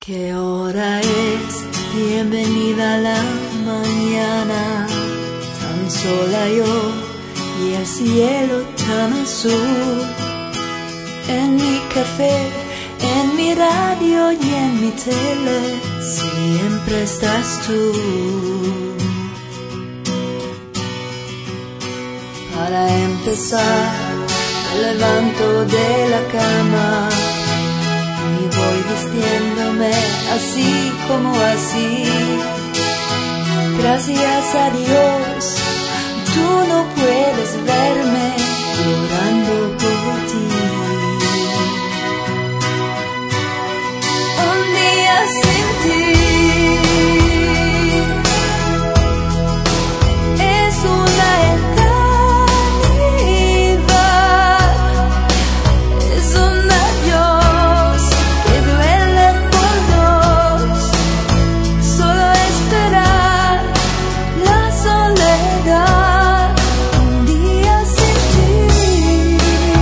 ¿Qué hora es? Bienvenida a la mañana, tan sola yo y el cielo tan azul. En mi café, en mi radio y en mi tele, siempre estás tú. Para empezar, me levanto de la cama y voy vistiéndome así como así. Gracias a Dios, tú no puedes verme llorando por ti. Un día sin ti es una eternidad, es un adiós que duele por dos, solo esperar la soledad. Un día sin ti.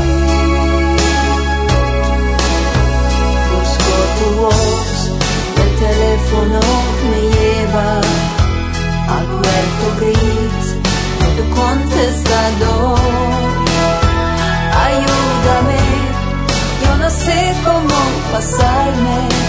Busco tu voz, el teléfono me lleva al cuarto gris de tu contestador. Ayúdame, yo no sé cómo pasarme